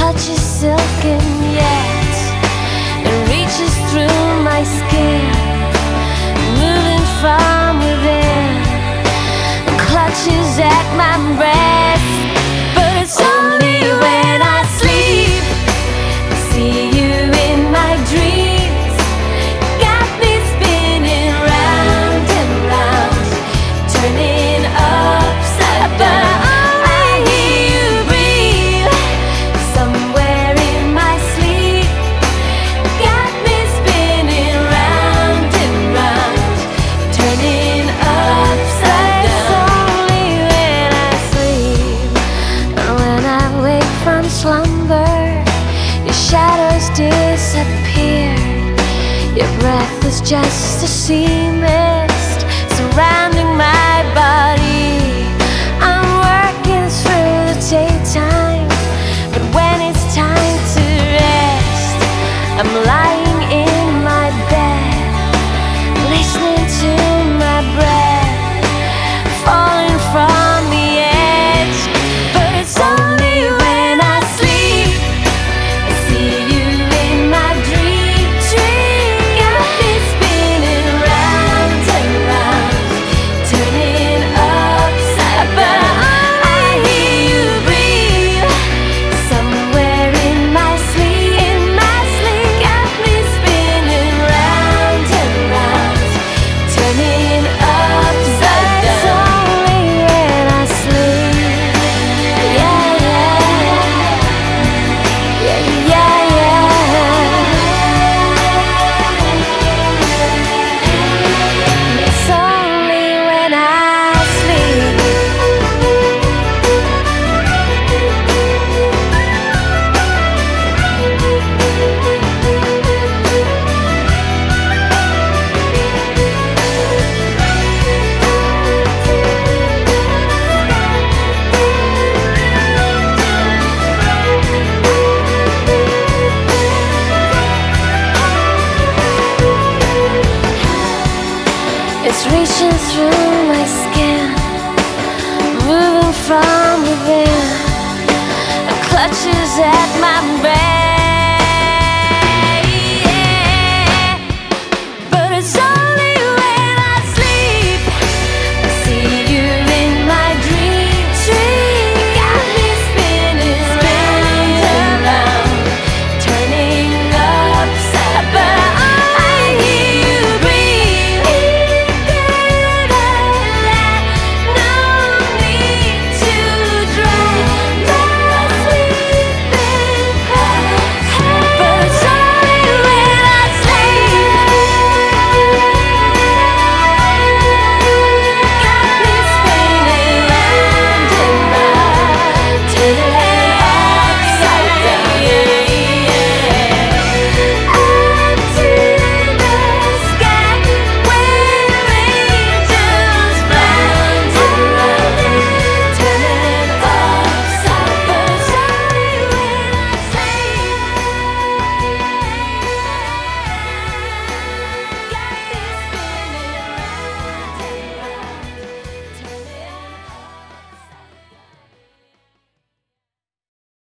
touches silken yet it reaches through my skin, moving from within, clutches at my breast. But it's only when I sleep, see you in my dreams, got me spinning round and round, turning upside down. I hear you breathe somewhere in my sleep, got me spinning round and round, turning upside down. It's only when I sleep, and when I wake from slumber, your shadows disappear. Your breath is just a sea mist surrounding my body. I'm working through the daytime, but when it's time to rest, I'm lying in my bed, listening to my breath falling from the edge. But it's only when I sleep, I see you in my dream, got me spinning round and round, turning upside down. I hear you breathe somewhere in my sleep, got me spinning round and round, turning upside down. It's only when I sleep, yeah, yeah, yeah, yeah. It's only when I sleep. It's reaching through my skin, moving from within, it clutches at my